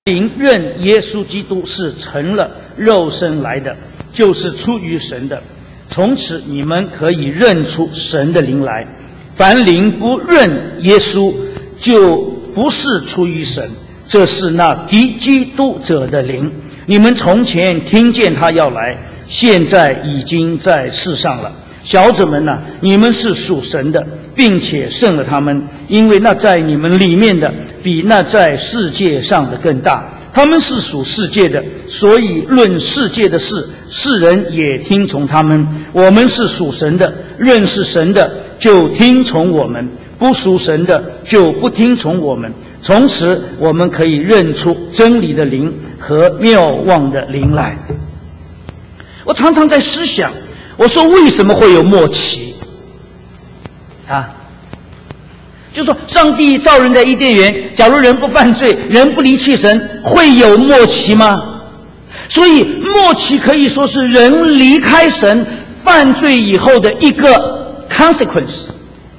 灵认耶稣基督是成了肉身来的，就是出于神的。从此你们可以认出神的灵来。凡灵不认耶稣，就不是出于神，这是那敌基督者的灵。你们从前听见他要来，现在已经在世上了。小子们啊，你们是属神的，并且胜了他们，因为那在你们里面的比那在世界上的更大。他们是属世界的，所以论世界的事，世人也听从他们。我们是属神的，认识神的就听从我们，不属神的就不听从我们。从此我们可以认出真理的灵和谬妄的灵来。我常常在思想，我说为什么会有末期啊？就说上帝造人在伊甸园，假如人不犯罪，人不离弃神，会有末期吗？所以末期可以说是人离开神犯罪以后的一个 consequence。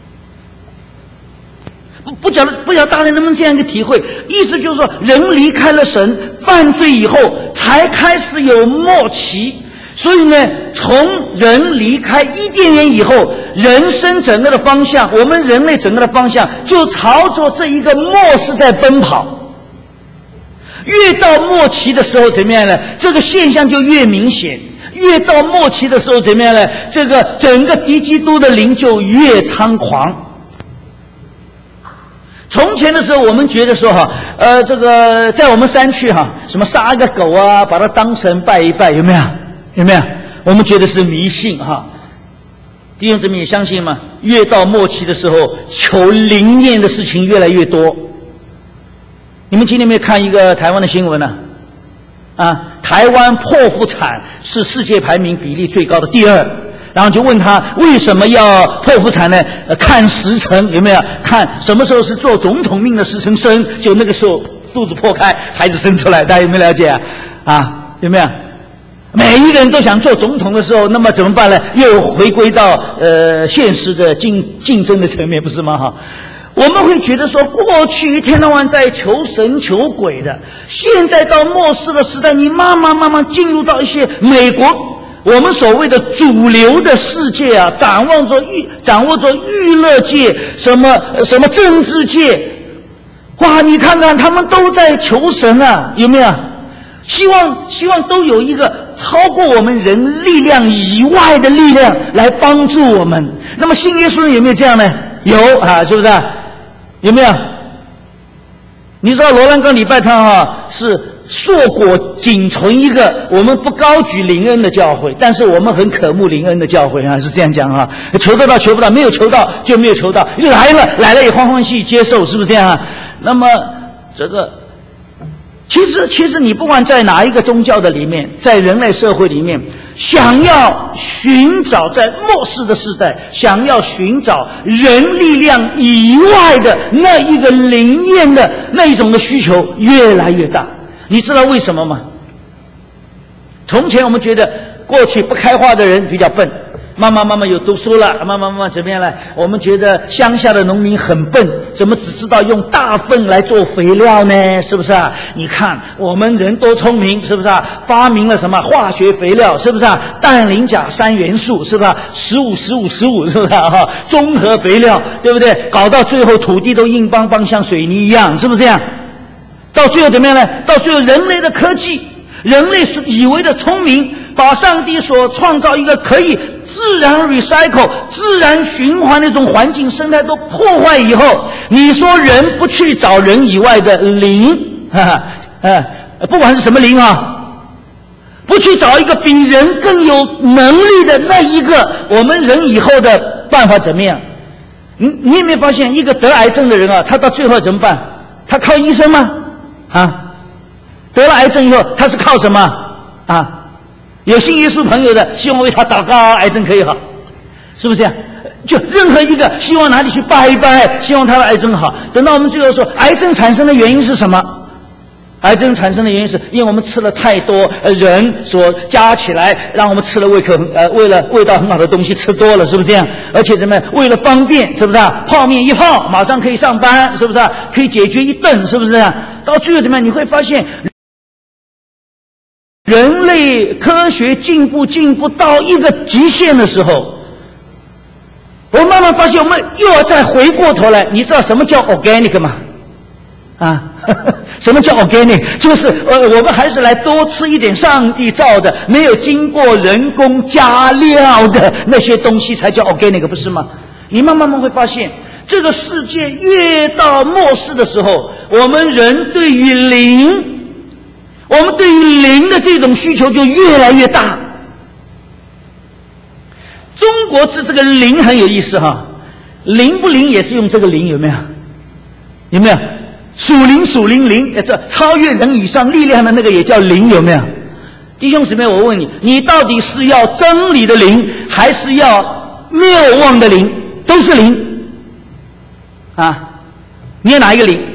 不晓得大家能不能这样一个体会，意思就是说人离开了神犯罪以后才开始有末期。所以呢，从人离开伊甸园以后，人生整个的方向，我们人类整个的方向就朝着这一个末世在奔跑。越到末期的时候怎么样呢？这个现象就越明显。越到末期的时候怎么样呢？这个整个敌基督的灵就越猖狂。从前的时候我们觉得说这个在我们山区什么杀一个狗啊，把它当神拜一拜，有没有？有没有？我们觉得是迷信弟兄姊妹也相信吗？越到末期的时候，求灵验的事情越来越多。你们今天有没有看一个台湾的新闻呢？台湾剖腹产是世界排名比例最高的第2。然后就问他为什么要剖腹产呢？看时辰，有没有？看什么时候是做总统命的时辰生，就那个时候肚子破开，孩子生出来。大家有没有了解有没有？每一个人都想做总统的时候，那么怎么办呢？又回归到现实的竞争的层面，不是吗？我们会觉得说，过去一天到晚在求神求鬼的，现在到末世的时代，你慢慢进入到一些美国我们所谓的主流的世界掌握着娱乐界，什么政治界，哇！你看看他们都在求神有没有？希望都有一个超过我们人力量以外的力量来帮助我们。那么信耶稣人有没有这样呢？有是不是有没有？你知道罗兰冈礼拜堂是硕果仅存一个我们不高举灵恩的教会，但是我们很渴慕灵恩的教会是这样讲求得到求不到，没有求到就没有求到，来了也欢欢喜喜接受，是不是这样那么这个其实你不管在哪一个宗教的里面，在人类社会里面，想要寻找在末世的时代，想要寻找人力量以外的那一个灵验的那一种的需求越来越大。你知道为什么吗？从前我们觉得过去不开化的人比较笨，慢慢有读书了，慢慢怎么样呢？我们觉得乡下的农民很笨，怎么只知道用大粪来做肥料呢？是不是你看我们人多聪明，是不是发明了什么化学肥料，是不是氮磷钾3元素，是不是15，是不是综合肥料，对不对？搞到最后土地都硬邦邦像水泥一样，是不是这样？到最后怎么样呢？到最后人类的科技，人类以为的聪明，把上帝所创造一个可以自然 recycle 自然循环的一种环境生态都破坏以后，你说人不去找人以外的灵不管是什么灵不去找一个比人更有能力的那一个，我们人以后的办法怎么样？你有没有发现一个得癌症的人他到最后怎么办？他靠医生吗？得了癌症以后他是靠什么有信耶稣朋友的希望为他祷告，癌症可以好，是不是这样？就任何一个希望哪里去拜一拜，希望他的癌症好。等到我们最后说癌症产生的原因是什么？癌症产生的原因是因为我们吃了太多人所加起来让我们吃了为了味道很好的东西吃多了，是不是这样？而且怎么样？为了方便，是不是泡面一泡马上可以上班，是不是可以解决一顿，是不是这样？ 到最后怎么样？你会发现，人类科学进步到一个极限的时候，我慢慢发现，我们又要再回过头来。你知道什么叫 organic 吗？什么叫 organic？ 就是我们还是来多吃一点上帝造的，没有经过人工加料的那些东西才叫 organic， 不是吗？你慢慢会发现，这个世界越到末世的时候，我们人对于灵的这种需求就越来越大。中国字这个灵很有意思哈，灵不灵也是用这个灵，有没有？有没有？属灵，这超越人以上力量的那个也叫灵，有没有？弟兄姊妹，我问你，你到底是要真理的灵，还是要谬妄的灵？都是灵啊，你要哪一个灵？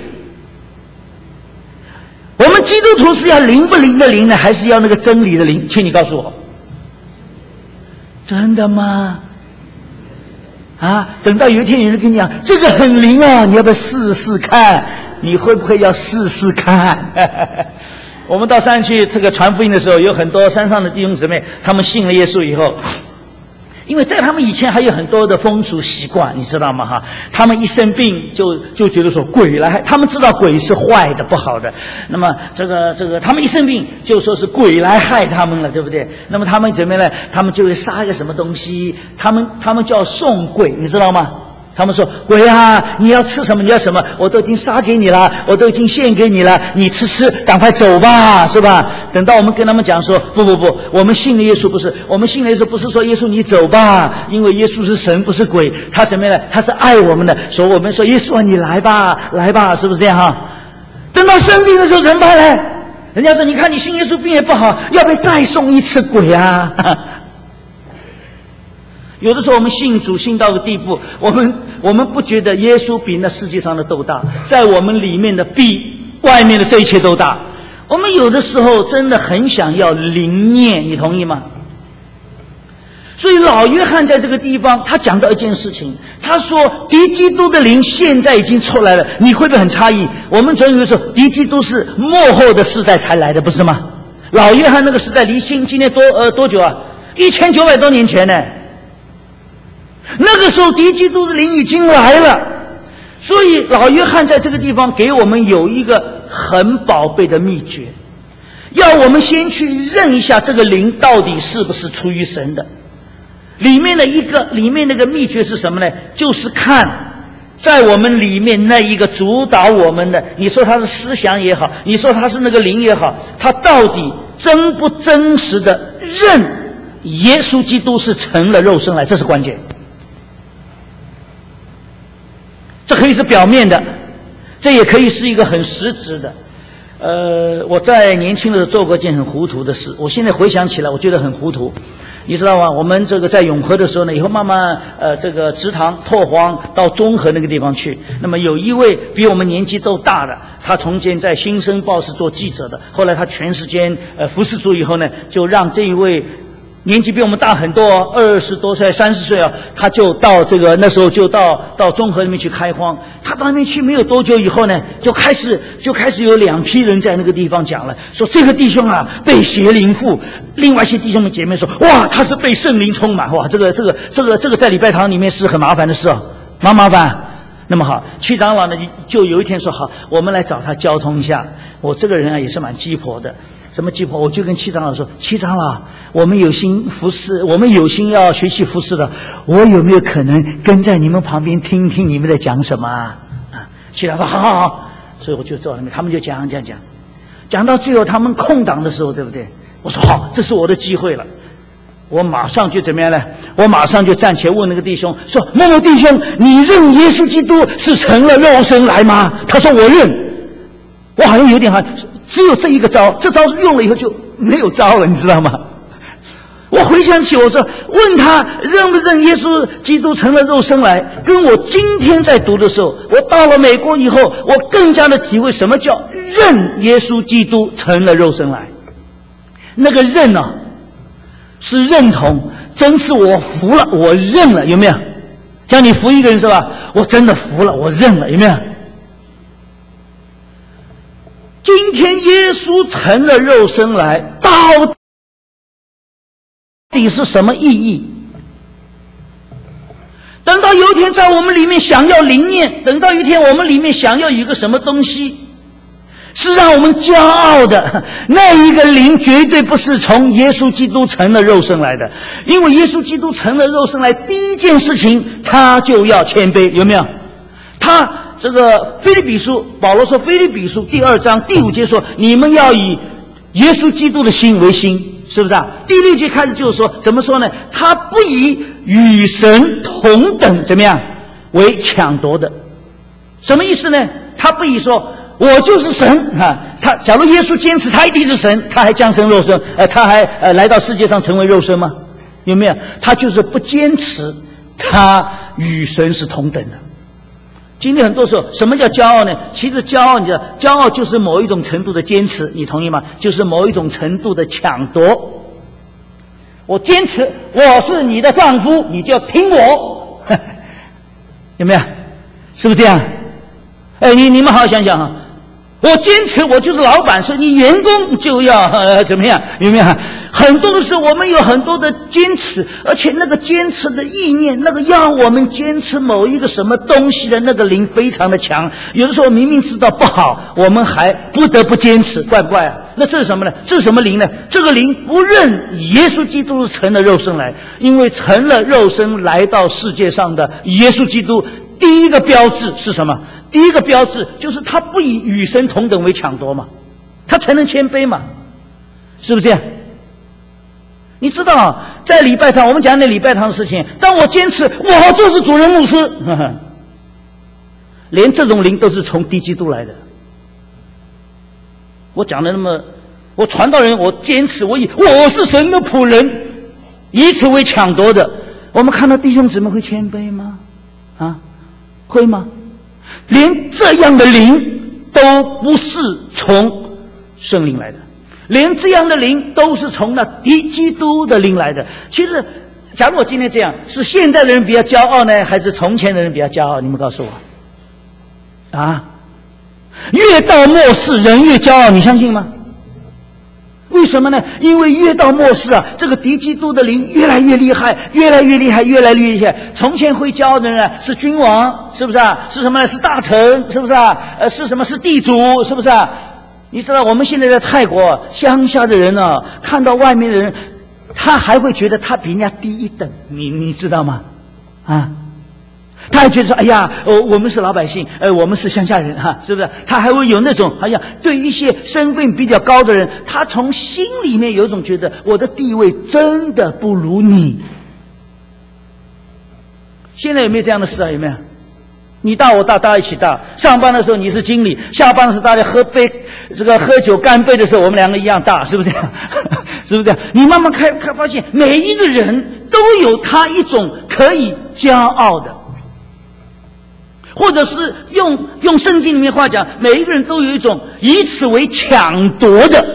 我们基督徒是要灵不灵的灵呢，还是要那个真理的灵？请你告诉我，真的吗？等到有一天有人跟你讲这个很灵啊，你要不要试试看？你会不会要试试看？我们到山去这个传福音的时候，有很多山上的弟兄姊妹，他们信了耶稣以后，因为在他们以前还有很多的风俗习惯，你知道吗？他们一生病就觉得说鬼来，他们知道鬼是坏的不好的，那么这个他们一生病就说是鬼来害他们了，对不对？那么他们怎么呢？他们就会杀一个什么东西，他们叫送鬼，你知道吗？他们说鬼啊，你要吃什么？你要什么？我都已经杀给你了，我都已经献给你了，你吃，赶快走吧，是吧？等到我们跟他们讲说，不，我们信的耶稣不是，我们信的耶稣不是说耶稣你走吧，因为耶稣是神不是鬼，他怎么样呢？他是爱我们的，所以我们说耶稣啊，你来吧，是不是这样哈？等到生病的时候怎么办呢？人家说你看你信耶稣病也不好，要不要再送一次鬼啊？有的时候我们信主信到个地步，我们不觉得耶稣比那世界上的都大，在我们里面的比外面的这一切都大。我们有的时候真的很想要灵验，你同意吗？所以老约翰在这个地方他讲到一件事情，他说敌基督的灵现在已经出来了。你会不会很诧异？我们总以为说敌基督是末后的世代才来的，不是吗？老约翰那个时代离今天多久啊？1900多年前呢。那个时候敌基督的灵已经来了，所以老约翰在这个地方给我们有一个很宝贝的秘诀，要我们先去认一下这个灵到底是不是出于神的。里面那个秘诀是什么呢？就是看在我们里面那一个主导我们的，你说他是思想也好，你说他是那个灵也好，他到底真不真实的认耶稣基督是成了肉身来，这是关键。这可以是表面的，这也可以是一个很实质的。我在年轻的时候做过一件很糊涂的事，我现在回想起来我觉得很糊涂。你知道吗？我们这个在永和的时候呢，以后慢慢这个直堂拓荒到中和那个地方去。那么有一位比我们年纪都大的，他从前在新生报是做记者的，后来他全时间服侍主以后呢，就让这一位年纪比我们大很多，20多岁、30岁啊，他就到这个那时候就到中和那边去开荒。他到那边去没有多久以后呢，就开始有2批人在那个地方讲了，说这个弟兄啊被邪灵附，另外一些弟兄们姐妹说，哇，他是被圣灵充满，哇，这个在礼拜堂里面是很麻烦的事啊，麻烦。那么好，戚长老呢就有一天说，好，我们来找他交通一下。我这个人啊也是蛮鸡婆的。什么鸡婆？我就跟戚长老说，戚长老，我们有心服侍，我们有心要学习服侍的，我有没有可能跟在你们旁边听听你们在讲什么啊？戚长说好，所以我就坐那边，他们就讲到最后他们空档的时候，对不对？我说好，这是我的机会了。我马上就怎么样呢？我马上就站起来问那个弟兄说，某某弟兄，你认耶稣基督是成了肉身来吗？他说我认。我好像有点只有这一个招，这招用了以后就没有招了，你知道吗？我回想起我说问他认不认耶稣基督成了肉身来，跟我今天在读的时候，我到了美国以后，我更加的体会什么叫认耶稣基督成了肉身来。那个认啊是认同，真是我服了，我认了，有没有？叫你服一个人是吧？我真的服了，我认了，有没有？ 今天耶稣成了肉身来，到底是什么意义？等到有一天在我们里面想要灵验，等到有一天我们里面想要有一个什么东西是让我们骄傲的，那一个灵绝对不是从耶稣基督成了肉身来的。因为耶稣基督成了肉身来，第一件事情他就要谦卑，有没有？他这个腓立比书，保罗说腓立比书第2章第5节说，你们要以耶稣基督的心为心，是不是啊？第6节开始就是说，怎么说呢？他不以与神同等怎么样为抢夺的。什么意思呢？他不以说我就是神啊！他假如耶稣坚持他一定是神，他还降生肉身，他还来到世界上成为肉身吗？有没有？他就是不坚持他与神是同等的。今天很多时候，什么叫骄傲呢？其实骄傲就是某一种程度的坚持，你同意吗？就是某一种程度的抢夺。我坚持我是你的丈夫，你就要听我，有没有？是不是这样？你们好好想想哈。我坚持我就是老板，所以你员工就要怎么样？有没有？很多的时候我们有很多的坚持，而且那个坚持的意念，那个要我们坚持某一个什么东西的那个灵非常的强。有的时候明明知道不好，我们还不得不坚持，怪不怪啊？那这是什么呢？这是什么灵呢？这个灵不认耶稣基督是成了肉身来，因为成了肉身来到世界上的耶稣基督，第一个标志是什么？第一个标志就是他不以与神同等为抢夺嘛，他才能谦卑嘛，是不是这样？你知道在礼拜堂，我们讲那礼拜堂的事情，当我坚持我就是主任牧师，连这种灵都是从低基督来的。我讲的那么，我传道人，我坚持我是神的仆人，以此为抢夺的，我们看到弟兄姊妹会谦卑吗？啊，会吗？连这样的灵都不是从圣灵来的，连这样的灵都是从那敌基督的灵来的。其实假如我今天这样，是现在的人比较骄傲呢，还是从前的人比较骄傲？你们告诉我啊！越到末世人越骄傲，你相信吗？为什么呢？因为越到末世啊，这个敌基督的灵越来越厉害，越来越厉害，越来越厉害。从前会骄傲的人是君王，是不是啊？是什么呢？是大臣，是不是啊？是什么？是地主，是不是啊？你知道我们现在在泰国乡下的人啊，看到外面的人，他还会觉得他比人家低一等，你知道吗？啊？他还觉得说，哎呀，我们是老百姓，我们是乡下人哈，是不是？他还会有那种，好像对一些身份比较高的人，他从心里面有一种觉得，我的地位真的不如你。现在有没有这样的事啊？有没有？你大我大，大家一起大。上班的时候你是经理，下班的时候大家喝酒干杯的时候，我们两个一样大，是不是这样？是不是这样？你慢慢发现，每一个人都有他一种可以骄傲的。或者是用圣经里面话讲，每一个人都有一种以此为抢夺的。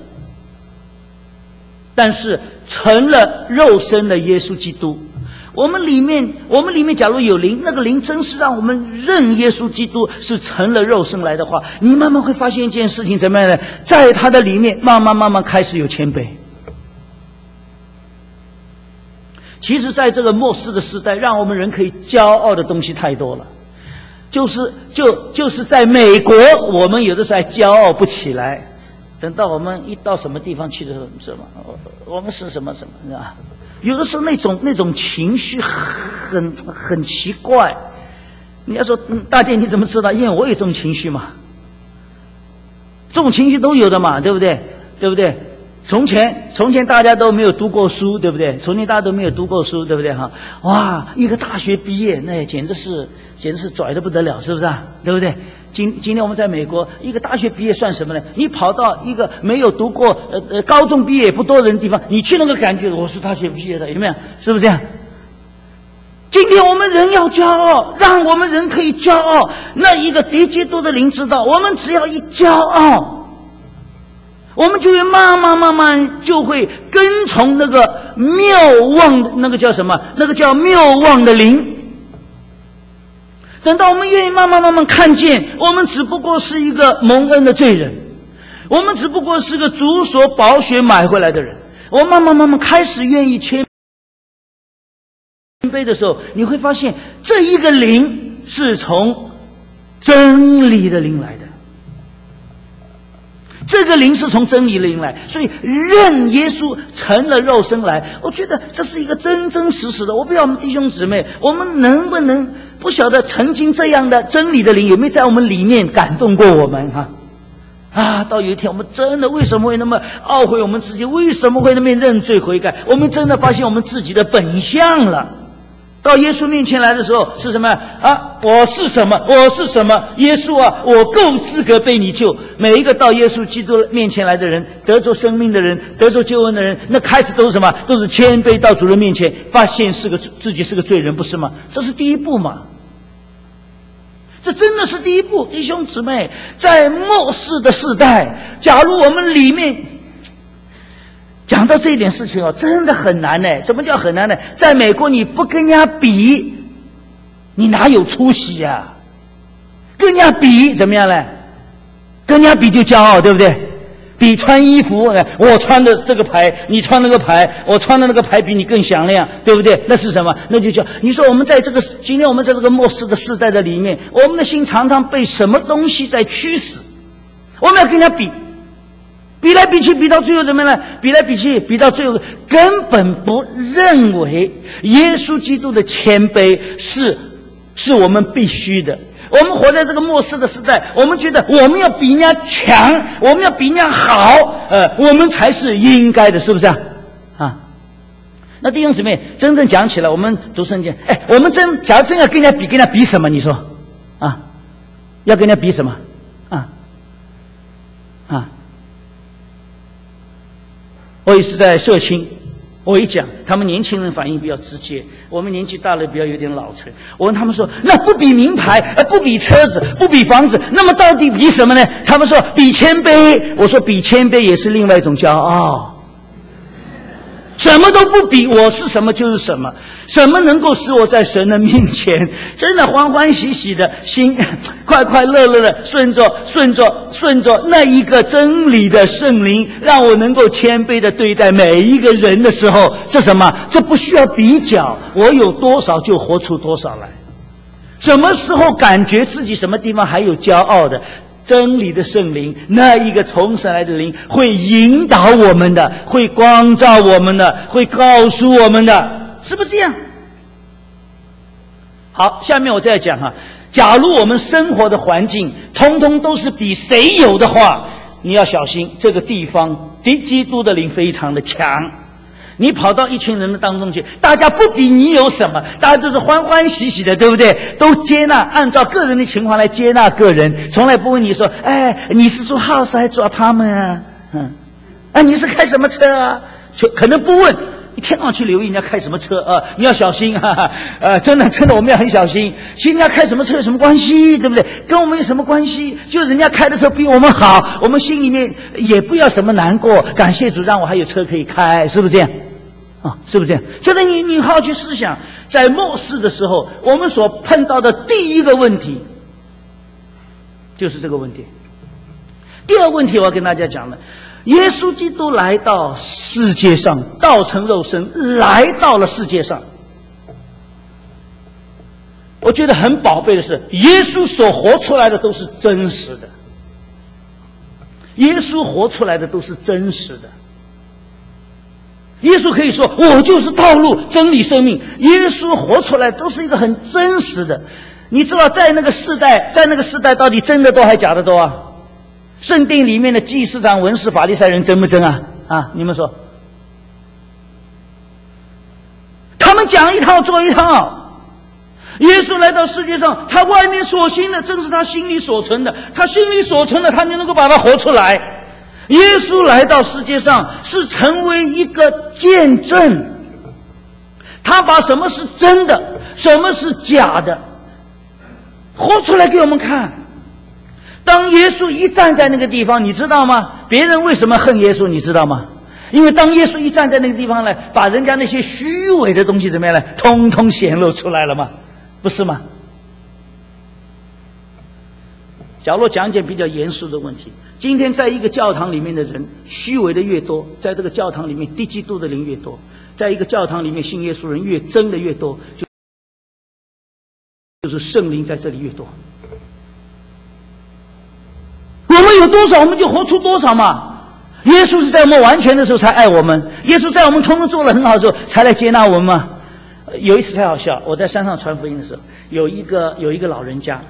但是成了肉身的耶稣基督，我们里面假如有灵，那个灵真是让我们认耶稣基督是成了肉身来的话，你慢慢会发现一件事情，怎么样呢？在他的里面慢慢开始有谦卑。其实在这个末世的时代，让我们人可以骄傲的东西太多了。就是在美国，我们有的时候还骄傲不起来。等到我们一到什么地方去的时候，什么我们是什么，是吧？有的时候那种情绪很奇怪。你要说大姐你怎么知道？因为我有这种情绪嘛。这种情绪都有的嘛，对不对？对不对？从前大家都没有读过书，对不对？从前大家都没有读过书，对不对哈？哇，一个大学毕业，那简直是拽得不得了，是不是啊？对不对？今天我们在美国，一个大学毕业算什么呢？你跑到一个没有读过高中毕业也不多人的地方，你去那个感觉我是大学毕业的，有没有？是不是这样？今天我们人要骄傲，让我们人可以骄傲。那一个敌基督的灵知道，我们只要一骄傲，我们就会慢慢就会跟从那个谬妄的那个叫什么？那个叫谬妄的灵。等到我们愿意慢慢看见，我们只不过是一个蒙恩的罪人， 我们只不过是个主所宝血买回来的人。我慢慢开始愿意谦卑的时候，你会发现这一个灵是从真理的灵来的。这个灵是从真理的灵来，所以认耶稣成了肉身来，我觉得这是一个真真实实的。我不知道我们弟兄姊妹，我们能不能不晓得曾经这样的真理的灵有没有在我们里面感动过我们到有一天我们真的为什么会那么懊悔我们自己，为什么会那么认罪悔改，我们真的发现我们自己的本相了。到耶稣面前来的时候是什么我是什么？我是什么？耶稣啊，我够资格被你救。每一个到耶稣基督面前来的人，得着生命的人，得着救恩的人，那开始都是什么？都是谦卑到主人面前，发现自己是个罪人，不是吗？这是第一步嘛。这真的是第一步，弟兄姊妹，在末世的世代，假如我们里面讲到这一点事情真的很难呢。怎么叫很难呢？在美国你不跟人家比，你哪有出息呀？跟人家比怎么样呢？跟人家比就骄傲，对不对？比穿衣服，我穿的这个牌，你穿那个牌，我穿的那个牌比你更响亮，对不对？那是什么？那就叫你说我们在今天我们在这个末世的世代的里面，我们的心常常被什么东西在驱使？我们要跟人家比。比来比去，比到最后怎么样呢？比来比去，比到最后根本不认为耶稣基督的谦卑是我们必须的。我们活在这个末世的时代，我们觉得我们要比人家强，我们要比人家好，我们才是应该的，是不是那弟兄姊妹，真正讲起来，我们读圣经，我们假如真要跟人家比什么？你说要跟人家比什么我也是在社青，我一讲，他们年轻人反应比较直接，我们年纪大了比较有点老成。我问他们说，那不比名牌，不比车子，不比房子，那么到底比什么呢？他们说比谦卑。我说比谦卑也是另外一种骄傲。什么都不比，我是什么就是什么，什么能够使我在神的面前真的欢欢喜喜的心，快快乐乐的顺着那一个真理的圣灵，让我能够谦卑的对待每一个人的时候，这什么？这不需要比较，我有多少就活出多少来。什么时候感觉自己什么地方还有骄傲的？真理的圣灵，那一个从神来的灵，会引导我们的，会光照我们的，会告诉我们的，是不是这样？好，下面我再讲假如我们生活的环境通通都是比谁有的话，你要小心，这个地方基督的灵非常的强。你跑到一群人的当中去，大家不比你有什么，大家都是欢欢喜喜的，对不对？都接纳，按照个人的情况来接纳个人，从来不问你说，你是住 house 还是住 apartment 你是开什么车啊？可能不问，一天到晚去留意人家开什么车你要小心真的我们要很小心。其实人家开什么车有什么关系，对不对？跟我们有什么关系？就人家开的车比我们好，我们心里面也不要什么难过，感谢主让我还有车可以开，是不是这样是不是这样？真的你好好去思想，在末世的时候，我们所碰到的第一个问题就是这个问题。第二个问题我要跟大家讲的，耶稣基督来到世界上，道成肉身来到了世界上。我觉得很宝贝的是，耶稣所活出来的都是真实的。耶稣活出来的都是真实的。耶稣可以说我就是道路真理生命，耶稣活出来都是一个很真实的。你知道在那个世代到底真的多还假的多圣殿里面的祭司长文士法利赛人真不真你们说？他们讲一套做一套。耶稣来到世界上，他外面所行的正是他心里所存的，他心里所存的他就能够把它活出来。耶稣来到世界上是成为一个见证，他把什么是真的，什么是假的活出来给我们看。当耶稣一站在那个地方，你知道吗？别人为什么恨耶稣你知道吗？因为当耶稣一站在那个地方呢，把人家那些虚伪的东西怎么样呢？通通显露出来了吗？不是吗？ 假如讲一件比较严肃的问题，今天在一个教堂里面的人虚伪的越多，在这个教堂里面低基督的人越多，在一个教堂里面信耶稣人越真的越多，就是圣灵在这里越多。我们有多少我们就活出多少嘛。耶稣是在我们完全的时候才爱我们，耶稣在我们通通做得很好的时候才来接纳我们嘛。有一次太好笑，我在山上传福音的时候，有一个老人家，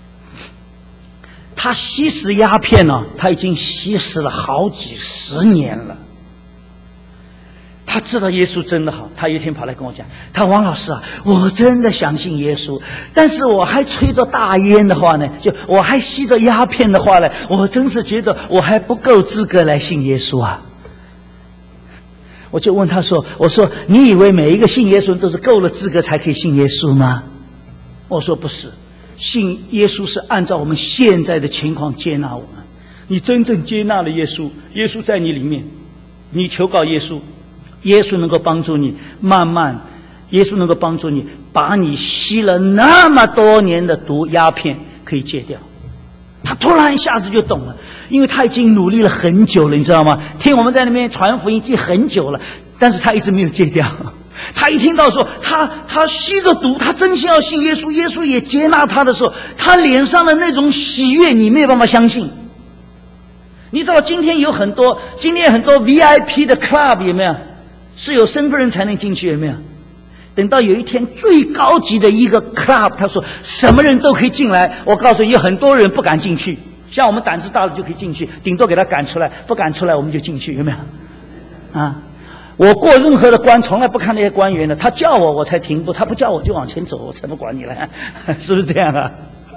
他吸食鸦片呢，他已经吸食了好几十年了。他知道耶稣真的好，他有一天跑来跟我讲，他王老师啊，我真的相信耶稣，但是我还吹着大烟的话呢，就我还吸着鸦片的话呢，我真是觉得我还不够资格来信耶稣啊。我就问他说，我说你以为每一个信耶稣人都是够了资格才可以信耶稣吗？我说不是，信耶稣是按照我们现在的情况接纳我们。你真正接纳了耶稣，耶稣在你里面，你求告耶稣，耶稣能够帮助你慢慢，耶稣能够帮助你把你吸了那么多年的毒鸦片可以戒掉。他突然一下子就懂了，因为他已经努力了很久了，你知道吗？听我们在那边传福音已经很久了，但是他一直没有戒掉。他一听到说他吸着毒，他真心要信耶稣，耶稣也接纳他的时候，他脸上的那种喜悦你没有办法相信。你知道今天很多 VIP 的 club 有没有？是有身份人才能进去，有没有？等到有一天最高级的一个 club， 他说什么人都可以进来，我告诉你，有很多人不敢进去。像我们胆子大了就可以进去，顶多给他赶出来，不赶出来我们就进去，有没有？啊，我过任何的关从来不看那些官员的，他叫我才停步，他不叫我就往前走，我才不管你了，是不是这样啊？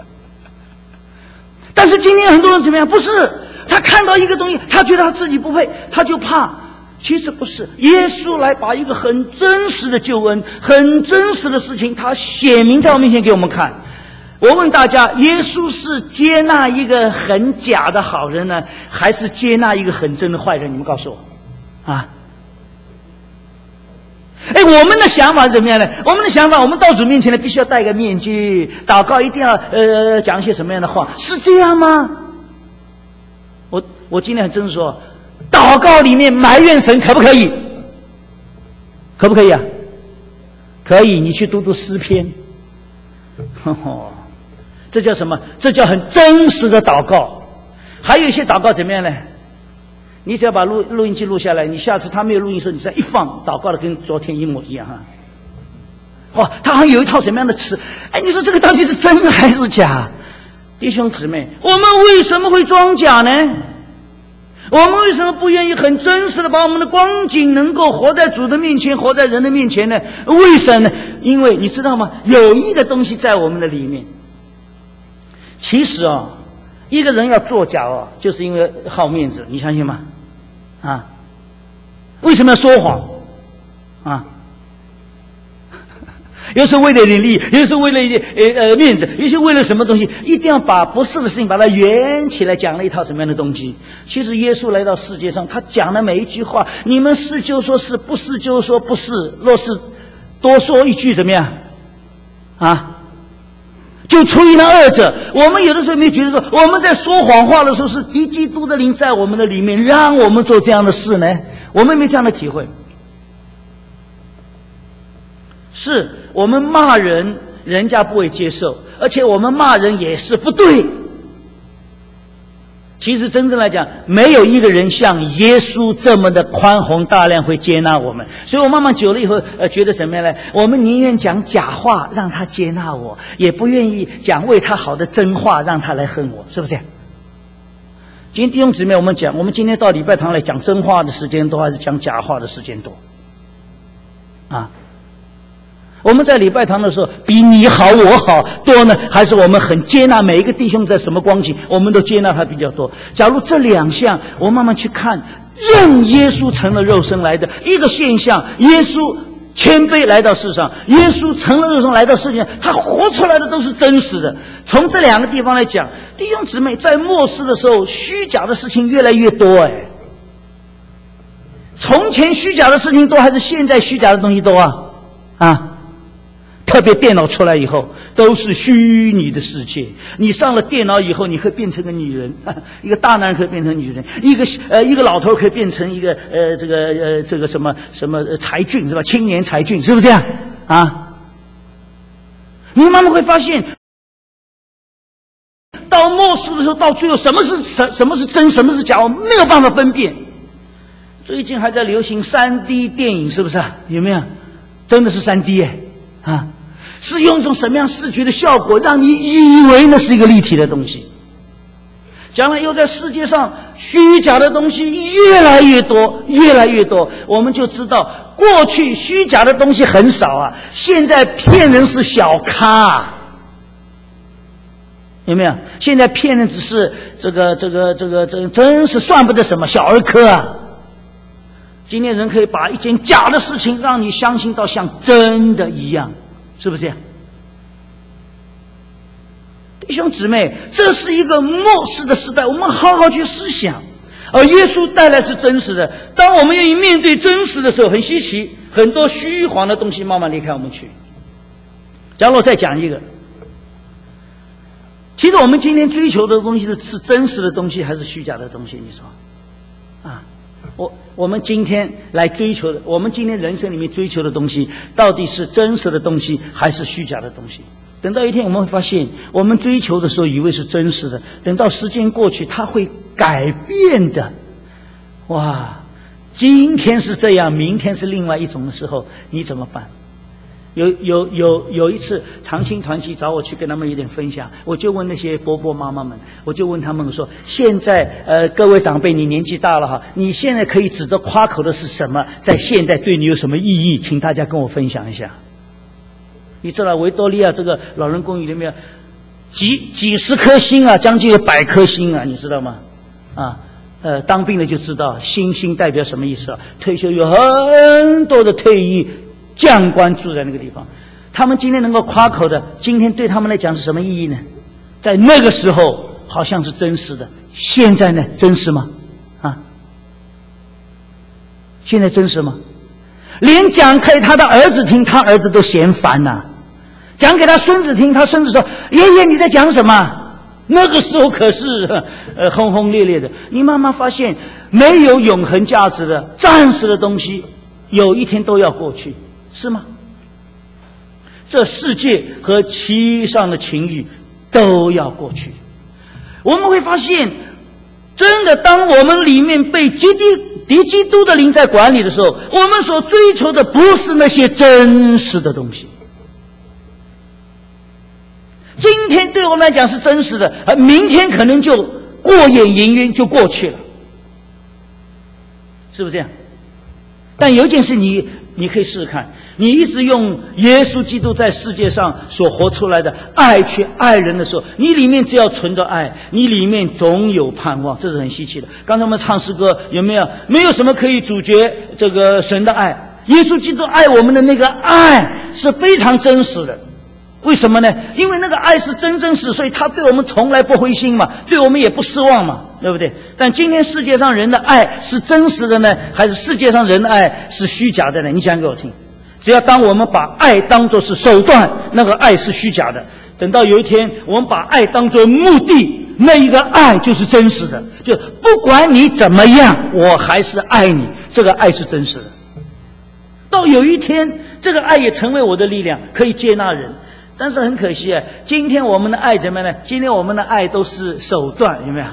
但是今天很多人怎么样？不是，他看到一个东西，他觉得他自己不配，他就怕。其实不是，耶稣来把一个很真实的救恩，很真实的事情，他显明在我面前给我们看。我问大家，耶稣是接纳一个很假的好人呢，还是接纳一个很真的坏人？你们告诉我啊！我们的想法是怎么样呢？我们的想法，我们到主面前呢，必须要戴个面具，祷告一定要讲一些什么样的话，是这样吗？我今天很真实说，祷告里面埋怨神可不可以？可不可以啊？可以，你去读诗篇。这叫什么？这叫很真实的祷告。还有一些祷告怎么样呢？你只要把录音机录下来，你下次他没有录音的时候，你再一放，祷告的跟昨天一模一样哈。他还有一套什么样的词？你说这个到底是真还是假？弟兄姊妹，我们为什么会装假呢？我们为什么不愿意很真实的把我们的光景能够活在主的面前，活在人的面前呢？为什么呢？因为你知道吗？有一个东西在我们的里面。其实一个人要作假就是因为好面子，你相信吗？啊，为什么要说谎？啊，有时候为了点利益，有时候为了一点面子，有时候为了什么东西，一定要把不是的事情把它圆起来，讲了一套什么样的东西。其实耶稣来到世界上，他讲的每一句话，你们是就说是，不是就说不是，若是多说一句怎么样啊？就出于那二者。我们有的时候没觉得说，我们在说谎话的时候，是敌基督的灵在我们的里面，让我们做这样的事呢？我们没这样的体会。是我们骂人，人家不会接受，而且我们骂人也是不对。其实真正来讲，没有一个人像耶稣这么的宽宏大量会接纳我们。所以我慢慢久了以后，觉得怎么样呢？我们宁愿讲假话让他接纳我，也不愿意讲为他好的真话让他来恨我，是不是这样？今天弟兄姊妹，我们今天到礼拜堂来讲真话的时间多，还是讲假话的时间多？啊？我们在礼拜堂的时候，比你好我好多呢，还是我们很接纳每一个弟兄在什么光景，我们都接纳他比较多？假如这两项我慢慢去看，任耶稣成了肉身来的一个现象，耶稣谦卑来到世上，耶稣成了肉身来到世界上，他活出来的都是真实的。从这两个地方来讲，弟兄姊妹，在末世的时候，虚假的事情越来越多从前虚假的事情多，还是现在虚假的东西多啊？特别电脑出来以后， 都是虚拟的世界。你上了电脑以后，你可以变成个女人，一个大男人可以变成女人，一个老头可以变成一个这个什么才俊是吧？青年才俊，是不是这样啊？你慢慢会发现，到末世的时候，到最后什么是真，什么是假，我没有办法分辨。最近还在流行 3D 电影，是不是啊？有没有？真的是 3D 啊，是用一种什么样视觉的效果，让你以为那是一个立体的东西。将来又在世界上虚假的东西越来越多，我们就知道过去虚假的东西很少啊，现在骗人是小咖啊，有没有？现在骗人只是这个真是算不得什么小儿科啊。今天人可以把一件假的事情让你相信到像真的一样，是不是这样？弟兄姊妹，这是一个末世的时代，我们好好去思想。而耶稣带来是真实的，当我们愿意面对真实的时候，很稀奇，很多虚晃的东西慢慢离开我们去。假如我再讲一个，其实我们今天追求的东西是真实的东西还是虚假的东西？你说啊？我们今天来追求的，我们今天人生里面追求的东西，到底是真实的东西还是虚假的东西？等到一天我们会发现，我们追求的时候以为是真实的，等到时间过去，它会改变的。哇，今天是这样，明天是另外一种的时候，你怎么办？有一次长青团契找我去跟他们有点分享，我就问那些伯伯妈妈们，我就问他们说，现在各位长辈你年纪大了哈，你现在可以指着夸口的是什么，在现在对你有什么意义，请大家跟我分享一下。你知道维多利亚这个老人公寓里面几十颗星啊，将近有100颗星啊，你知道吗？啊，当兵的就知道星代表什么意思啊？退休有很多的退役将官住在那个地方，他们今天能够夸口的，今天对他们来讲是什么意义呢？在那个时候好像是真实的，现在呢，真实吗？啊，现在真实吗？连讲给他的儿子听，他儿子都嫌烦呐。讲给他孙子听，他孙子说：“爷爷你在讲什么？”那个时候可是轰轰烈烈的。你慢慢发现，没有永恒价值的暂时的东西，有一天都要过去，是吗？这世界和其上的情欲都要过去。我们会发现，真的，当我们里面被敌基督的灵在管理的时候，我们所追求的不是那些真实的东西。今天对我们来讲是真实的，而明天可能就过眼云烟就过去了，是不是这样？但有一件事你可以试试看，你一直用耶稣基督在世界上所活出来的爱去爱人的时候，你里面只要存着爱，你里面总有盼望，这是很稀奇的。刚才我们唱诗歌有没有？没有什么可以阻绝这个神的爱。耶稣基督爱我们的那个爱是非常真实的。为什么呢？因为那个爱是真实，所以他对我们从来不灰心嘛，对我们也不失望嘛，对不对？但今天世界上人的爱是真实的呢，还是世界上人的爱是虚假的呢？你讲给我听。只要当我们把爱当作是手段，那个爱是虚假的。等到有一天我们把爱当作目的，那一个爱就是真实的。就不管你怎么样，我还是爱你，这个爱是真实的。到有一天这个爱也成为我的力量，可以接纳人。但是很可惜啊，今天我们的爱怎么样呢？今天我们的爱都是手段，有没有？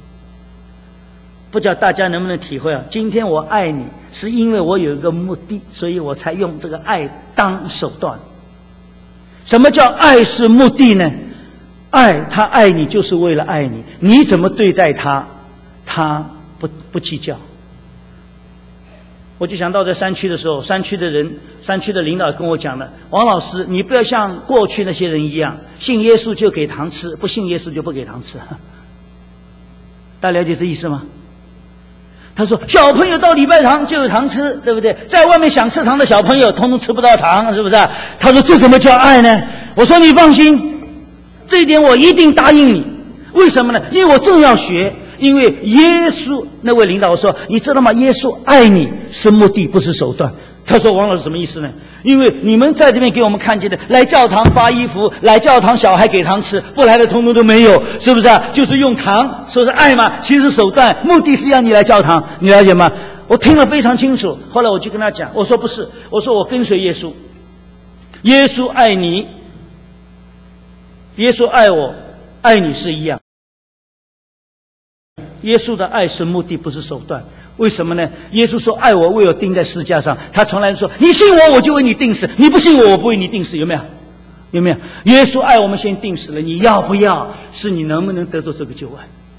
不知道大家能不能体会啊？今天我爱你，是因为我有一个目的，所以我才用这个爱当手段。什么叫爱是目的呢？爱，他爱你就是为了爱你，你怎么对待他，他不计较。我就想到在山区的时候，山区的领导跟我讲的，王老师，你不要像过去那些人一样，信耶稣就给糖吃，不信耶稣就不给糖吃。大家了解这意思吗？他说小朋友到礼拜堂就有糖吃，对不对？在外面想吃糖的小朋友通通吃不到糖，是不是？他说这什么叫爱呢？我说你放心，这一点我一定答应你。为什么呢？因为我正要学。因为耶稣那位领导说，你知道吗？耶稣爱你是目的，不是手段。 他说：“王老师什么意思呢？因为你们在这边给我们看见的，来教堂发衣服，来教堂小孩给糖吃，不来的通通都没有，是不是啊？就是用糖说是爱嘛，其实手段目的是要你来教堂，你了解吗？”我听了非常清楚。后来我就跟他讲，我说不是，我说我跟随耶稣，耶稣爱你，耶稣爱我，爱你是一样。耶稣的爱是目的，不是手段。为什么呢？耶稣说：“爱我，为我钉在十字架上。”他从来说：“你信我，我就为你定死；你不信我，我不为你定死。”有没有？有没有？耶稣爱我们，先定死了。你要不要？是你能不能得到这个救恩？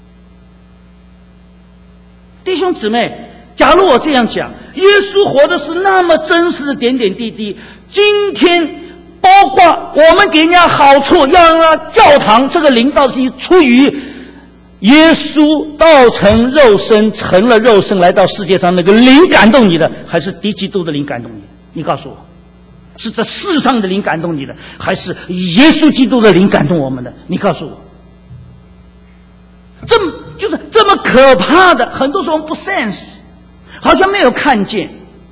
弟兄姊妹，假如我这样讲，耶稣活的是那么真实的点点滴滴。今天，包括我们给人家好处，要让他教堂这个灵道是出于耶稣道成肉身，成了肉身来到世界上，那个灵感动你的，还是敌基督的灵感动你？你告诉我，是这世上的灵感动你的，还是耶稣基督的灵感动我们的？你告诉我，就是这么可怕的，很多时候我们不 sense， 好像没有看见。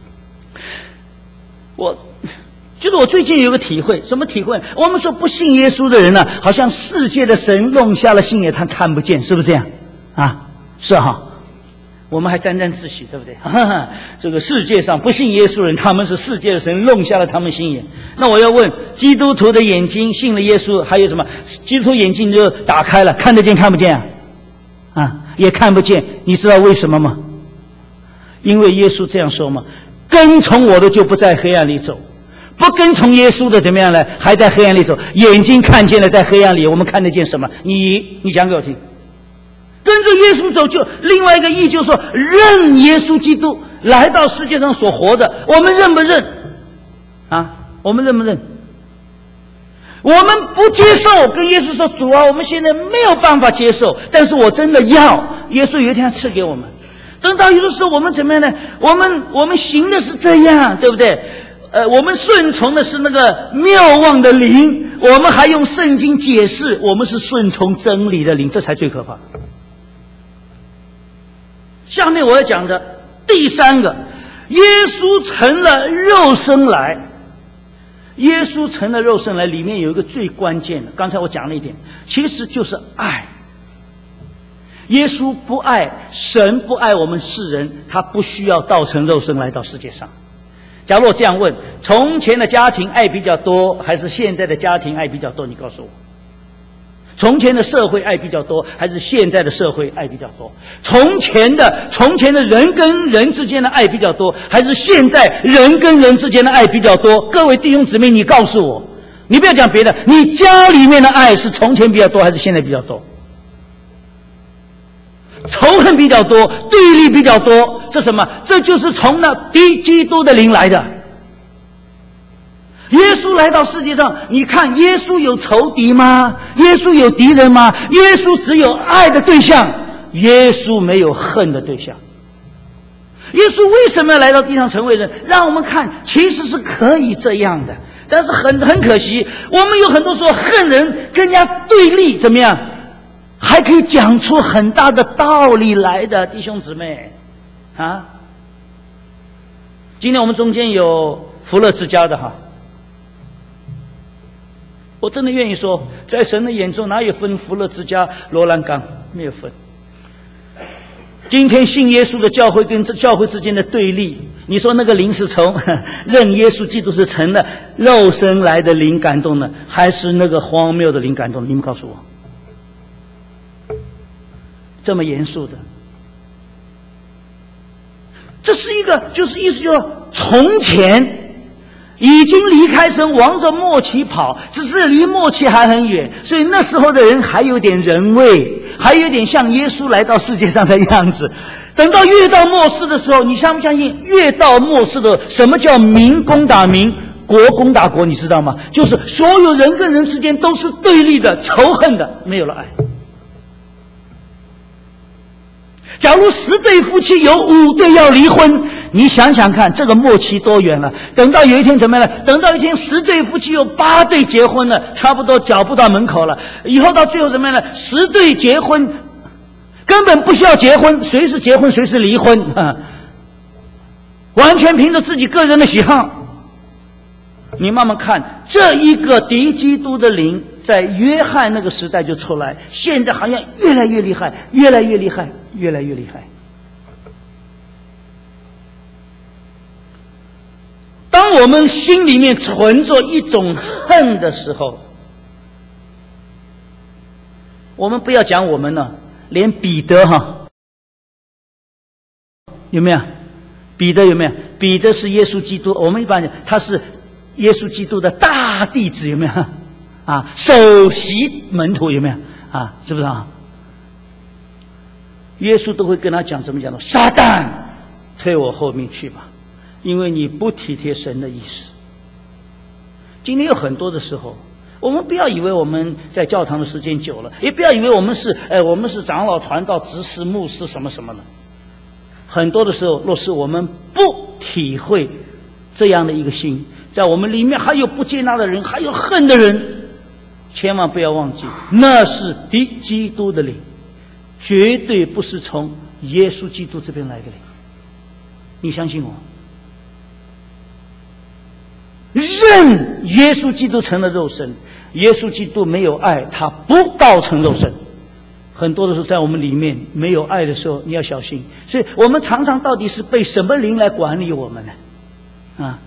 我最近有个体会，什么体会？我们说不信耶稣的人呢，好像世界的神弄瞎了心眼，他看不见，是不是这样？啊，是哈。我们还沾沾自喜，对不对？这个世界上不信耶稣人，他们是世界的神弄瞎了他们心眼。那我要问，基督徒的眼睛信了耶稣，还有什么？基督徒眼睛就打开了，看得见看不见啊？啊，也看不见。你知道为什么吗？因为耶稣这样说嘛：跟从我的就不在黑暗里走。不跟从耶稣的怎么样呢？还在黑暗里走，眼睛看见了，在黑暗里我们看得见什么？你讲给我听。跟着耶稣走，就另外一个意就是说，认耶稣基督来到世界上所活的，我们认不认？啊，我们认不认？我们不接受，跟耶稣说：“主啊，我们现在没有办法接受，但是我真的要。”耶稣有一天要赐给我们。等到有的时候我们怎么样呢？我们行的是这样，对不对？我们顺从的是那个谬妄的灵，我们还用圣经解释，我们是顺从真理的灵，这才最可怕。下面我要讲的第三个，耶稣成了肉身来。耶稣成了肉身来，里面有一个最关键的，刚才我讲了一点，其实就是爱。耶稣不爱，神不爱我们世人，他不需要道成肉身来到世界上。假如我这样问，从前的家庭爱比较多，还是现在的家庭爱比较多？你告诉我。从前的社会爱比较多，还是现在的社会爱比较多？从前的人跟人之间的爱比较多，还是现在人跟人之间的爱比较多？各位弟兄姊妹，你告诉我，你不要讲别的，你家里面的爱是从前比较多，还是现在比较多？仇恨比较多，对立比较多，这什么？这就是从那基督的灵来的。耶稣来到世界上，你看耶稣有仇敌吗？耶稣有敌人吗？耶稣只有爱的对象，耶稣没有恨的对象。耶稣为什么要来到地上成为人？让我们看其实是可以这样的，但是很可惜，我们有很多时候恨人跟人家对立，怎么样？还可以讲出很大的道理来的，弟兄姊妹啊！今天我们中间有福乐之家的哈，我真的愿意说，在神的眼中哪有分福乐之家、罗兰冈？没有分。今天信耶稣的教会跟教会之间的对立，你说那个灵是从认耶稣基督是成了肉身来的灵感动呢，还是那个荒谬的灵感动？你们告诉我。这么严肃的，这是一个，就是意思就是说，从前已经离开神，往着末期跑，只是离末期还很远，所以那时候的人还有点人味，还有点像耶稣来到世界上的样子。等到越到末世的时候，你相不相信？越到末世的，什么叫民攻打民，国攻打国？你知道吗？就是所有人跟人之间都是对立的、仇恨的，没有了爱。假如10对夫妻有5对要离婚，你想想看，这个末期多远了？等到有一天怎么样呢？等到一天10对夫妻有8对结婚了，差不多脚步到门口了。以后到最后怎么样呢？10对结婚，根本不需要结婚，谁是结婚谁是离婚啊！ 完全凭着自己个人的喜好。你慢慢看，这一个敌基督的灵，在约翰那个时代就出来，现在好像越来越厉害，越来越厉害，越来越厉害。当我们心里面存着一种恨的时候，我们不要讲我们了，连彼得有没有？彼得有没有？彼得是耶稣基督，我们一般讲他是耶稣基督的大弟子，有没有？啊，首席门徒有没有？啊，是不是啊？耶稣都会跟他讲怎么讲的？撒旦，退我后面去吧，因为你不体贴神的意思。今天有很多的时候，我们不要以为我们在教堂的时间久了，也不要以为我们是长老、传道、执事、牧师什么什么的。很多的时候，若是我们不体会这样的一个心，在我们里面还有不接纳的人，还有恨的人，千万不要忘记，那是敌基督的灵，绝对不是从耶稣基督这边来的灵。你相信我，任耶稣基督成了肉身，耶稣基督没有爱，他不道成肉身。很多的时候在我们里面没有爱的时候，你要小心。所以我们常常到底是被什么灵来管理我们呢？啊，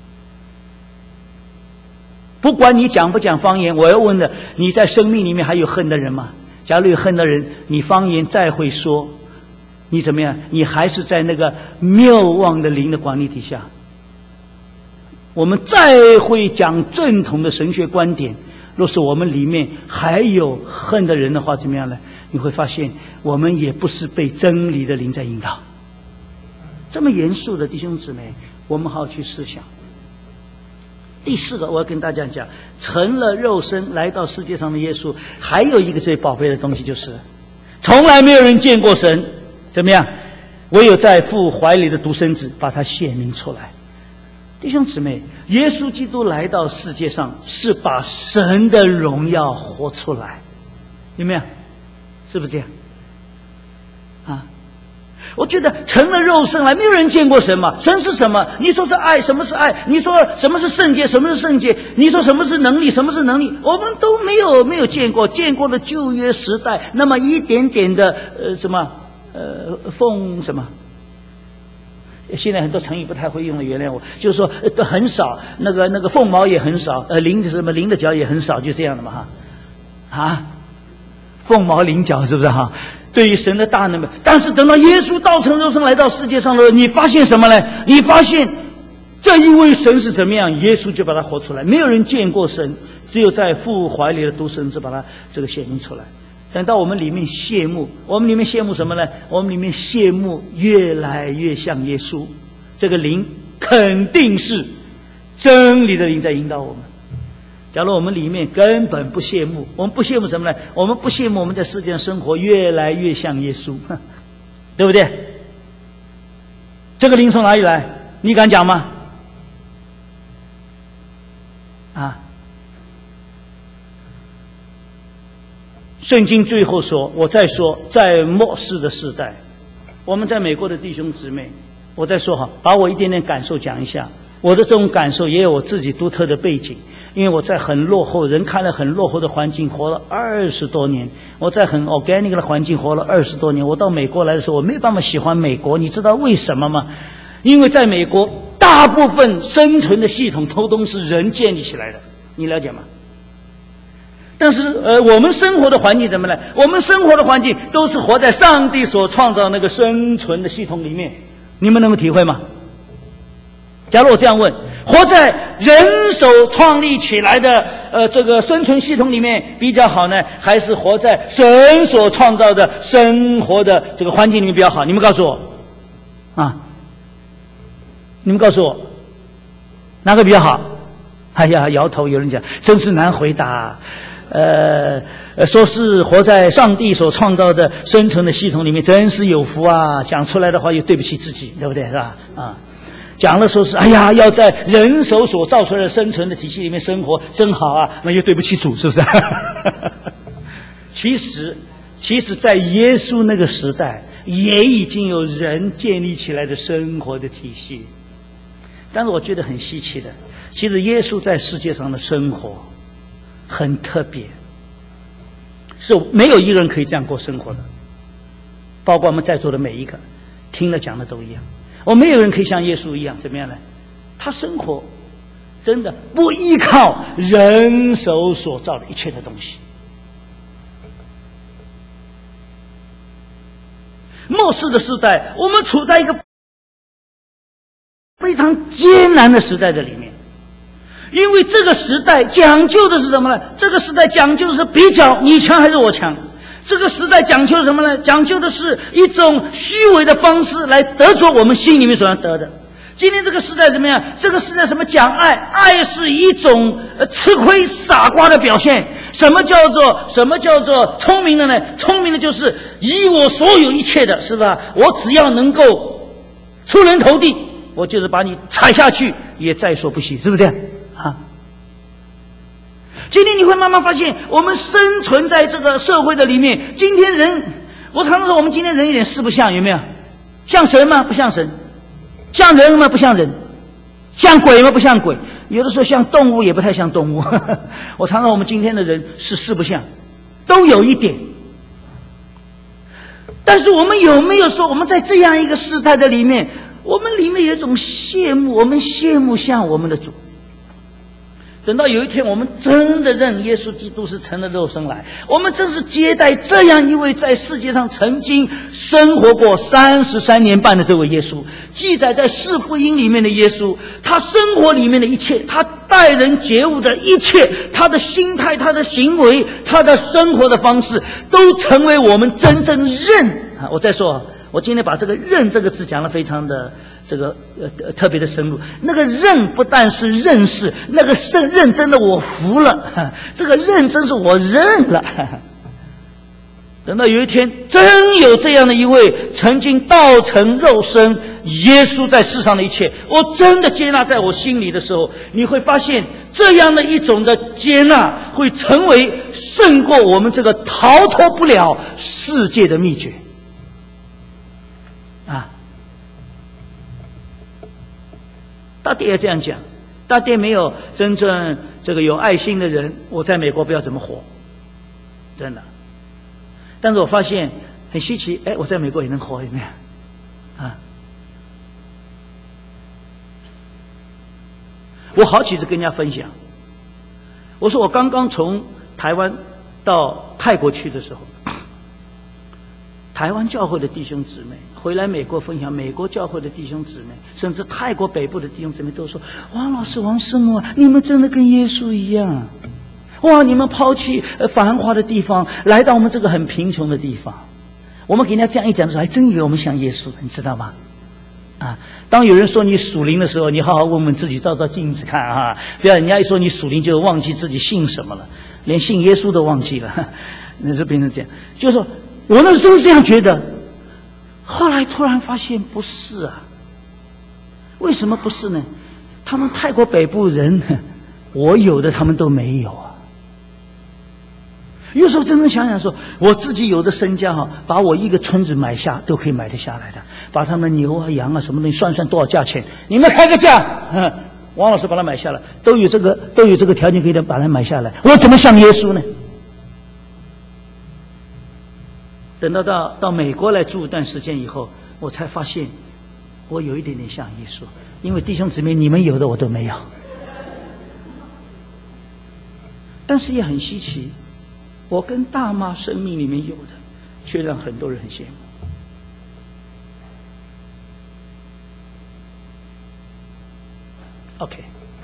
不管你讲不讲方言，我要问的，你在生命里面还有恨的人吗？假如有恨的人，你方言再会说，你怎么样？你还是在那个谬妄的灵的管理底下。我们再会讲正统的神学观点，若是我们里面还有恨的人的话，怎么样呢？你会发现我们也不是被真理的灵在引导。这么严肃的弟兄姊妹，我们好好去思想。第四个，我要跟大家讲，成了肉身来到世界上的耶稣，还有一个最宝贝的东西，就是从来没有人见过神，怎么样？唯有在父怀里的独生子把他显明出来。弟兄姊妹，耶稣基督来到世界上是把神的荣耀活出来，有没有？是不是这样？啊，我觉得成了肉身来，没有人见过神嘛。神是什么？你说是爱，什么是爱？你说什么是圣洁？什么是圣洁？你说什么是能力？什么是能力？我们都没有见过，见过了旧约时代那么一点点的凤什么？现在很多成语不太会用了，原谅我。就是说都很少，那个凤毛也很少，麟的脚也很少，就这样的嘛哈。凤毛麟角，是不是哈？对于神的大能，但是等到耶稣道成肉身来到世界上的时候，你发现什么呢？你发现这一位神是怎么样？耶稣就把他活出来，没有人见过神，只有在父怀里的独生子把他这个显明出来。等到我们里面羡慕，我们里面羡慕什么呢？我们里面羡慕越来越像耶稣，这个灵肯定是真理的灵在引导我们。假如我们里面根本不羡慕，我们不羡慕什么呢？我们不羡慕我们在世界上生活越来越像耶稣，对不对？这个灵从哪里来？你敢讲吗？啊？圣经最后说，我再说，在末世的时代，我们在美国的弟兄姊妹，我再说把我一点点感受讲一下。我的这种感受也有我自己独特的背景，因为我在很落后，人看了很落后的环境活了20多年，我在很 organic 的环境活了20多年。我到美国来的时候，我没办法喜欢美国，你知道为什么吗？因为在美国，大部分生存的系统都是人建立起来的，你了解吗？但是我们生活的环境怎么呢？我们生活的环境都是活在上帝所创造那个生存的系统里面，你们能够体会吗？假如我这样问，活在人手创立起来的这个生存系统里面比较好呢，还是活在神所创造的生活的这个环境里面比较好？你们告诉我啊，你们告诉我哪个比较好？哎呀，摇头，有人讲真是难回答。说是活在上帝所创造的生存的系统里面，真是有福啊！讲出来的话又对不起自己，对不对？是吧？啊，讲了说是哎呀，要在人手所造出来的生存的体系里面生活，真好啊！那又对不起主，是不是？其实，在耶稣那个时代，也已经有人建立起来的生活的体系。 但是我觉得很稀奇的，其实耶稣在世界上的生活很特别，是没有一个人可以这样过生活的，包括我们在座的每一个，听了讲的都一样。我没有人可以像耶稣一样怎么样呢？他生活真的不依靠人手所造的一切的东西。末世的时代，我们处在一个非常艰难的时代的里面，因为这个时代讲究的是什么呢？这个时代讲究的是比较，你强还是我强。这个时代讲究的什么呢？讲究的是一种虚伪的方式来得着我们心里面所要得的。今天这个时代怎么样？这个时代什么讲爱？爱是一种吃亏傻瓜的表现。什么叫做聪明的呢？聪明的就是以我所有一切的，是吧？我只要能够出人头地，我就是把你踩下去也在所不惜，是不是这样啊？今天你会慢慢发现，我们生存在这个社会的里面，今天人，我常常说我们今天人有点四不像，有没有？像神吗？不像神。像人吗？不像人。像鬼吗？不像鬼。有的时候像动物，也不太像动物。我常常我们今天的人是四不像，都有一点。但是我们有没有说，我们在这样一个时代的里面，我们里面有一种羡慕，我们羡慕像我们的主。等到有一天我们真的认耶稣基督是成了肉身来，我们真是接待这样一位在世界上曾经生活过33年半的这位耶稣。记载在四福音里面的耶稣，他生活里面的一切，他待人接物的一切，他的心态，他的行为，他的生活的方式，都成为我们真正认。我再说，我今天把这个认这个字讲得非常的特别的深入。那个认不但是认识，那个认真的我服了，这个认真是我认了。等到有一天真有这样的一位曾经道成肉身耶稣在世上的一切，我真的接纳在我心里的时候，你会发现这样的一种的接纳会成为胜过我们这个逃脱不了世界的秘诀啊。大爹也这样讲，大爹没有真正这个有爱心的人，我在美国不要怎么活，真的。但是我发现很稀奇，我在美国也能活，有没有啊？我好几次跟人家分享，我说我刚刚从台湾到泰国去的时候，台湾教会的弟兄姊妹回来美国分享，美国教会的弟兄姊妹，甚至泰国北部的弟兄姊妹都说：王老师、王师母，你们真的跟耶稣一样，哇！你们抛弃繁华的地方，来到我们这个很贫穷的地方。我们给人家这样一讲的时候，还真以为我们像耶稣，你知道吗？啊！当有人说你属灵的时候，你好好问问自己，照照镜子看啊！不要人家一说你属灵，就忘记自己信什么了，连信耶稣都忘记了，那就变成这样。就是说我那时候真是这样觉得，后来突然发现不是啊。为什么不是呢？他们泰国北部人，我有的他们都没有啊。有时候真正想想说，我自己有的身家把我一个村子买下都可以买得下来的，把他们牛啊羊啊什么东西算算多少价钱，你们开个价，王老师把它买下来，都有这个条件可以把它买下来，我怎么像耶稣呢？等到美国来住一段时间以后，我才发现我有一点点像耶稣，因为弟兄姊妹你们有的我都没有，但是也很稀奇，我跟大妈生命里面有的，却让很多人很羡慕。OK，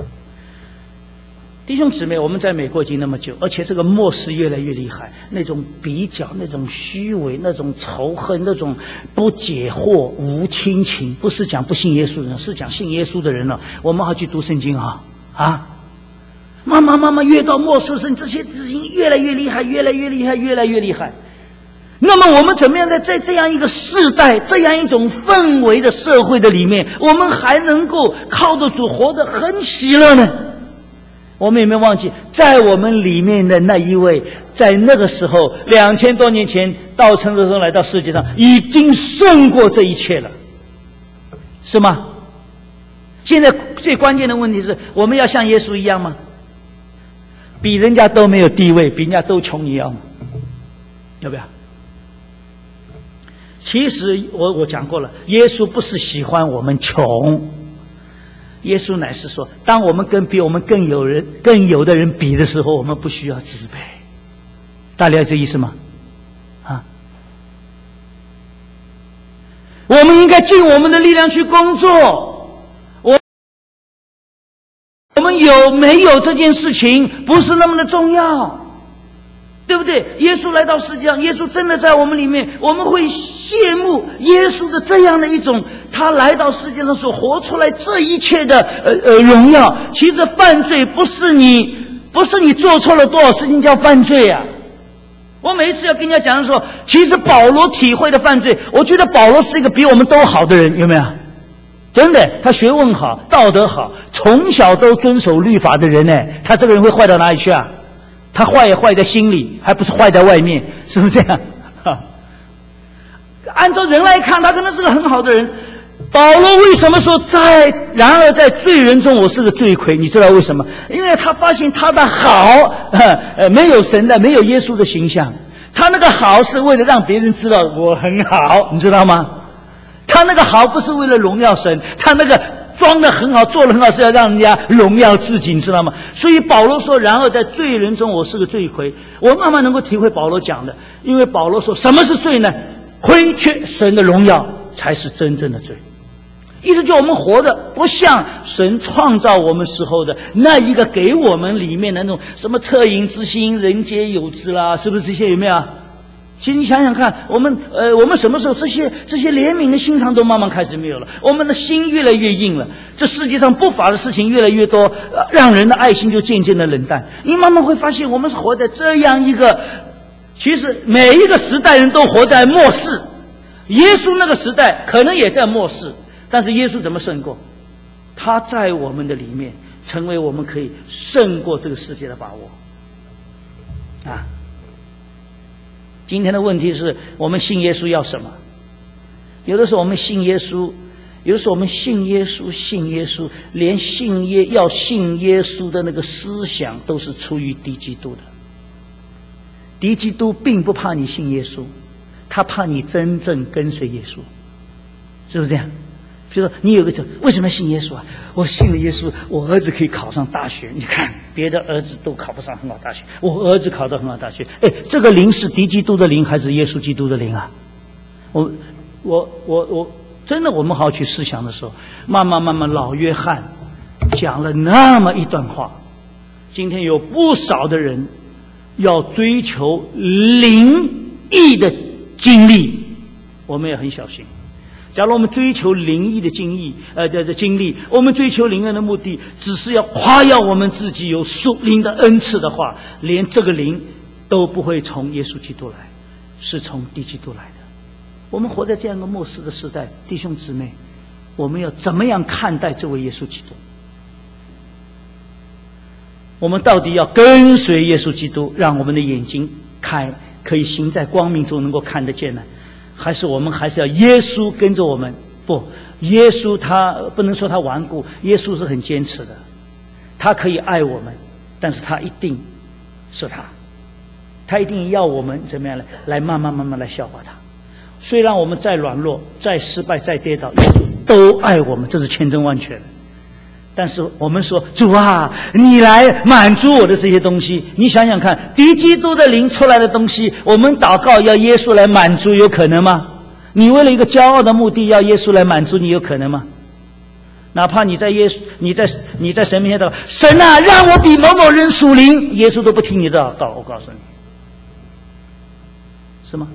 弟兄姊妹，我们在美国已经那么久，而且这个末世越来越厉害，那种比较，那种虚伪，那种仇恨，那种不解惑、无亲情，不是讲不信耶稣的人，是讲信耶稣的人了。我们还去读圣经啊！慢慢越到末世生，这些事情越来越厉害，越来越厉害，越来越厉害。那么我们怎么样在这样一个世代，这样一种氛围的社会的里面，我们还能够靠着主活得很喜乐呢？我们有没有忘记，在我们里面的那一位，在那个时候2000多年前道成肉身来到世界上，已经胜过这一切了，是吗？ 现在最关键的问题是，我们要像耶稣一样吗？比人家都没有地位，比人家都穷，你要吗？要不要？其实我讲过了，耶稣不是喜欢我们穷，耶稣乃是说，当我们跟比我们更有的人比的时候，我们不需要自卑。大家了解这意思吗？啊，我们应该尽我们的力量去工作。我们有没有这件事情不是那么的重要，对不对？耶稣来到世界上，耶稣真的在我们里面，我们会羡慕耶稣的这样的一种，他来到世界上所活出来这一切的荣耀。其实犯罪不是你做错了多少事情叫犯罪啊。我每一次要跟人家讲的时候，其实保罗体会的犯罪，我觉得保罗是一个比我们都好的人，有没有？真的，他学问好，道德好，从小都遵守律法的人呢，他这个人会坏到哪里去啊？他坏也坏在心里，还不是坏在外面，是不是这样？按照人来看，他可能是个很好的人。保罗为什么说然而在罪人中我是个罪魁？你知道为什么？因为他发现他的好，没有神的，没有耶稣的形象。他那个好是为了让别人知道我很好，你知道吗？他那个好不是为了荣耀神，他那个装得很好，做得很好，是要让人家荣耀自己，你知道吗？所以保罗说，然而在罪人中我是个罪魁。我慢慢能够体会保罗讲的，因为保罗说什么是罪呢？亏缺神的荣耀才是真正的罪。意思就我们活的不像神创造我们时候的那一个给我们里面的那种什么恻隐之心，人皆有之啦，是不是这些有没有？其实你想想看，我们什么时候这些怜悯的心肠都慢慢开始没有了，我们的心越来越硬了，这世界上不法的事情越来越多，让人的爱心就渐渐的冷淡。你慢慢会发现，我们是活在这样一个，其实每一个时代人都活在末世。耶稣那个时代可能也在末世，但是耶稣怎么胜过？他在我们的里面，成为我们可以胜过这个世界的把握啊。今天的问题是我们信耶稣要什么？有的时候我们信耶稣，有的时候我们信耶稣，连要信耶稣的那个思想都是出于敌基督的。敌基督并不怕你信耶稣，他怕你真正跟随耶稣，是不是这样？比如说你有个为什么要信耶稣啊？我信了耶稣，我儿子可以考上大学。你看别的儿子都考不上很好大学，我儿子考到很好大学。哎，这个灵是敌基督的灵还是耶稣基督的灵啊？我真的，我们好好去思想的时候，慢慢老约翰讲了那么一段话。今天有不少的人要追求灵异的经历，我们也很小心。假如我们追求灵异的经历，我们追求灵恩的目的只是要夸耀我们自己有属灵的恩赐的话，连这个灵都不会从耶稣基督来，是从敌基督来的。我们活在这样一个末世的时代，弟兄姊妹，我们要怎么样看待这位耶稣基督？我们到底要跟随耶稣基督，让我们的眼睛开，可以行在光明中能够看得见呢？还是我们还是要耶稣跟着我们？不，耶稣他不能说他顽固，耶稣是很坚持的，他可以爱我们，但是他一定是他一定要我们怎么样来慢慢来效法他。虽然我们再软弱、再失败、再跌倒，耶稣都爱我们，这是千真万确的。但是我们说，主啊，你来满足我的这些东西。你想想看，敌基督的灵出来的东西，我们祷告要耶稣来满足，有可能吗？你为了一个骄傲的目的要耶稣来满足你，有可能吗？哪怕你在神面前祷告，神啊，让我比某某人属灵，耶稣都不听你的祷告，我告诉你，是吗？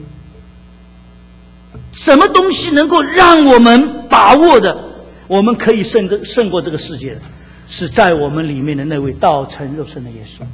什么东西能够让我们把握的？我们可以胜过这个世界的，是在我们里面的那位道成肉身的耶稣。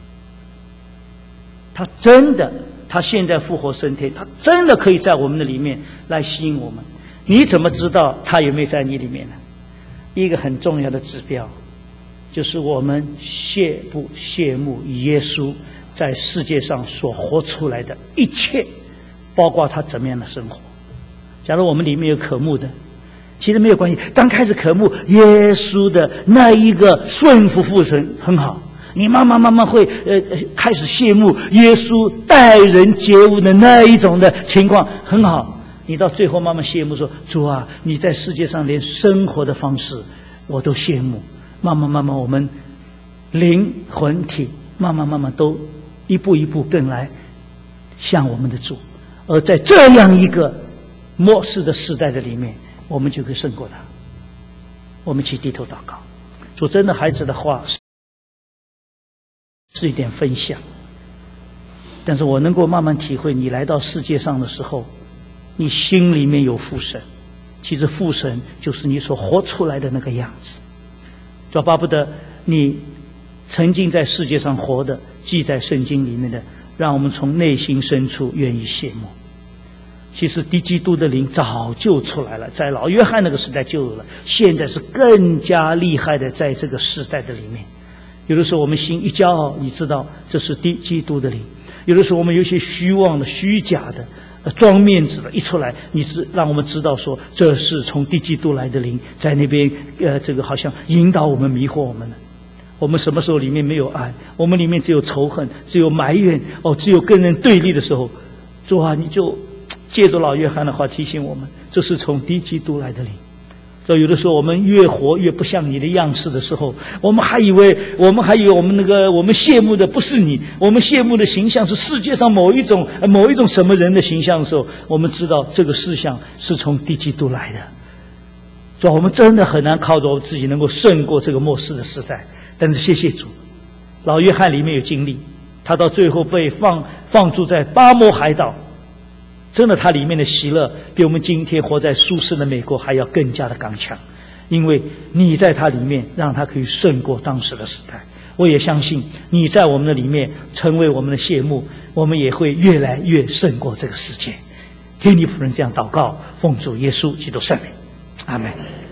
他现在复活升天，他真的可以在我们的里面来吸引我们。你怎么知道他有没有在你里面呢？一个很重要的指标，就是我们羡不羡慕耶稣在世界上所活出来的一切，包括他怎么样的生活。假如我们里面有渴慕的， 其实没有关系。刚开始渴慕耶稣的那一个顺服父神很好，你慢慢会开始羡慕耶稣待人接物的那一种的情况很好。你到最后慢慢羡慕说，主啊，你在世界上连生活的方式我都羡慕。慢慢我们灵魂体慢慢都一步一步更来像我们的主。而在这样一个末世的时代的里面，我们就可以胜过他。我们一起低头祷告。主，真的孩子的话是一点分享，但是我能够慢慢体会，你来到世界上的时候，你心里面有父神，其实父神就是你所活出来的那个样子。主，巴不得你曾经在世界上活的，记在圣经里面的，让我们从内心深处愿意羡慕。其实敌基督的灵早就出来了，在老约翰那个时代就有了，现在是更加厉害的，在这个时代的里面。有的时候我们心一骄傲，你知道这是敌基督的灵；有的时候我们有些虚妄的、虚假的、装面子的，一出来，你是让我们知道说，这是从敌基督来的灵，在那边这个好像引导我们、迷惑我们的。我们什么时候里面没有爱？我们里面只有仇恨，只有埋怨，只有跟人对立的时候，主啊，你就借着老约翰的话提醒我们，这是从敌基督来的灵。所以有的时候我们越活越不像你的样式的时候，我们还以为我们羡慕的不是你，我们羡慕的形象是世界上某一种什么人的形象的时候，我们知道这个思想是从敌基督来的。所以我们真的很难靠着我自己能够胜过这个末世的时代。但是谢谢主，老约翰里面有经历，他到最后被放逐在巴摩海岛，真的他里面的喜乐比我们今天活在舒适的美国还要更加的刚强，因为你在他里面让他可以胜过当时的时代。我也相信你在我们的里面成为我们的羡慕，我们也会越来越胜过这个世界。听你仆人这样祷告，奉主耶稣基督圣名，阿们。